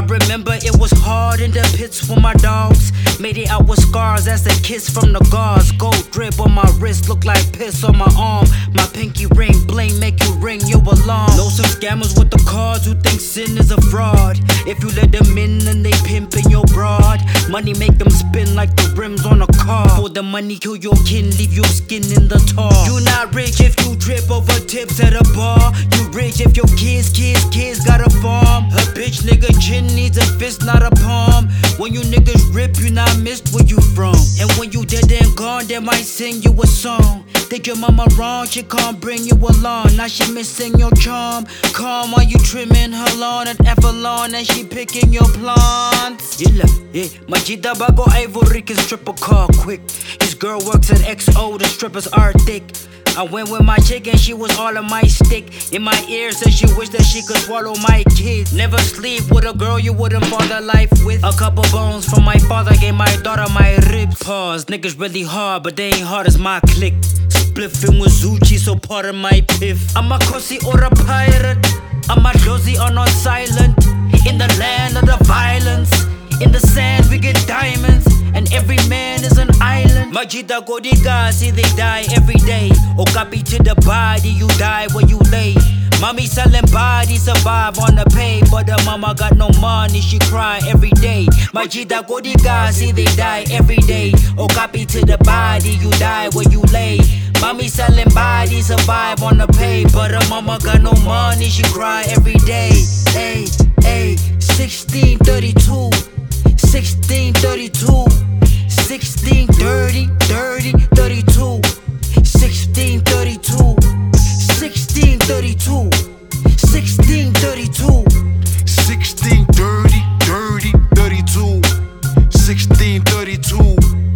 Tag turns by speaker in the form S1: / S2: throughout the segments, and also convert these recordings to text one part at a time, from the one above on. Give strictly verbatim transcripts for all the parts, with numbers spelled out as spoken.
S1: remember it was hard in the pits with my dogs. Made it out with scars as a kiss from the guards. Gold drip on my wrist, look like piss on my arm. My pinky ring, bling, make you ring your alarm. Know some scammers with the cards who think sin is a fraud. If you let them in, then they pimpin' your broad. Money make them spin like the rims on a car. For the money, kill your kin, leave your skin in the tar. You not rich if you trip over tips at a bar. You rich if your kids, kids, kids got a farm. A bitch nigga chin needs a fist, not a palm. When you niggas rip, you not missed where you from. And when you dead and gone, they might sing you a song. Think your mama wrong, she can't bring you along. Now she missing your charm. Calm while you trimming her lawn at Avalon, and she picking your plants. Yeah, yeah. Majida bago Ivory can strip a car quick. His girl works at X O, the strippers are thick. I went with my chick and she was all on my stick. In my ear said she wished that she could swallow my kids. Never sleep with a girl you wouldn't bother life with. A couple bones from my father gave my daughter my ribs. Pause, niggas really hard, but they ain't hard as my click. Spliffing with Zucci, so part of my piff. I'm a Kosi or a pirate. I'm a Josie or not silent. In the land of the violence. In the sand we get diamonds, and every man is an island. Majida Godiga, see they die every day. Okapi to the body, you die where you lay. Mommy selling bodies, survive on the pay. But the mama got no money, she cry every day. Majida Godiga, see they die every day. Okapi to the body, you die where you lay. Mommy selling bodies, survive on the pay. But her mama got no money, she cry every day. Hey, hey, sixteen thirty-two. sixteen thirty-two, sixteen thirty, thirty, thirty-two, sixteen thirty-two, sixteen thirty-two, sixteen thirty-two,
S2: sixteen thirty, thirty, thirty-two, sixteen thirty-two,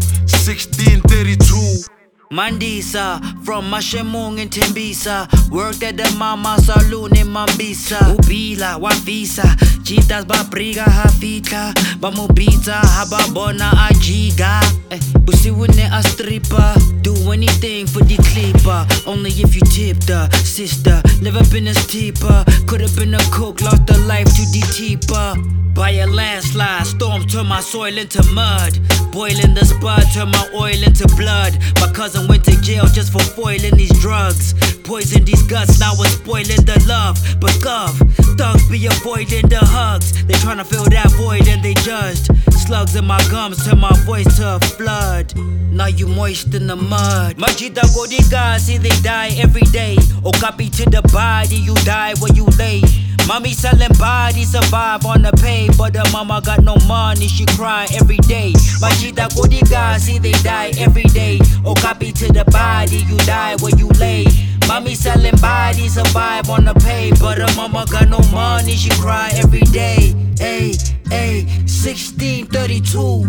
S2: sixteen thirty-two.
S1: Mandisa, from Mashemong in Tembisa. Worked at the Mama Saloon in Mambisa. Ubila, Wafisa, Chitas Babriga Hafita, Bamubita, Hababona Ajiga. Eh, Busiwune a stripper. Do anything for the clipper. Only if you tipped her, sister. Never been a steeper. Could've been a cook, lost her life to the tipper. By a landslide, storm turn my soil into mud. Boiling the spud, turn my oil into blood. My cousin went to jail just for foiling these drugs. Poison these guts, now it's spoiling the love. But gov, thugs be avoiding the hugs. They tryna fill that void and they judged. Slugs in my gums turn my voice to a flood. Now you moist in the mud. Majida Godiga, see they die every day. Okapi to the body, you die where you lay. Mommy selling bodies, survive on the pay. But the mama got no money, she cry every day. Majida Godiga, see they die every day. Okapi to the body, you die where you lay. Mommy selling bodies, survive on the pay. But her mama got no money, she cry every day. Hey, hey, sixteen thirty-two,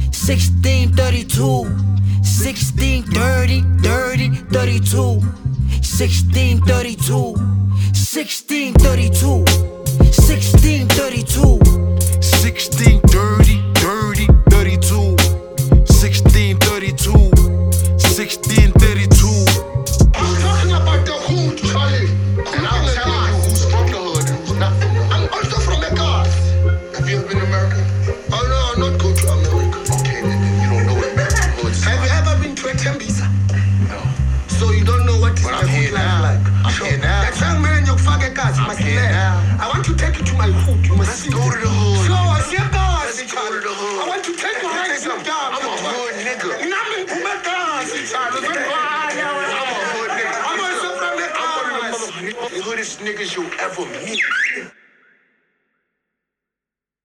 S1: sixteen thirty-two, sixteen thirty, thirty, thirty-two, sixteen thirty-two, sixteen thirty-two, sixteen thirty-two,
S2: sixteen thirty, thirty, thirty-two, sixteen thirty-two, sixteen thirty-two.
S3: I'm talking about the hood, Charlie. And I'm telling you who's from the hood and who's not from the hood. I'm also from Lagos. Have you ever been to America? Oh no, I'm not going to America. Okay, then you don't know what American hood is. Have you ever been to a Tembisa? No. So you don't know what is
S2: But
S3: my
S2: I'm
S3: hood
S2: here
S3: life
S2: now.
S3: like?
S2: I'm
S3: Sure.
S2: here now.
S3: That young man, you forget guys,
S2: I'm
S3: must
S2: here
S3: learn.
S2: now.
S3: I want to take you to my hood. You must
S2: Let's
S3: see
S2: go to the hood.
S3: So I see guys.
S2: Let's go to the hood.
S3: I want to take you right
S2: Let's
S3: to
S2: go.
S3: the job.
S2: I'm a hood nigga.
S3: Nothing to make us, Charlie.
S2: I'm a hood nigga.
S3: I'm also from the
S2: I'm one of the most hoodest niggas you'll ever meet.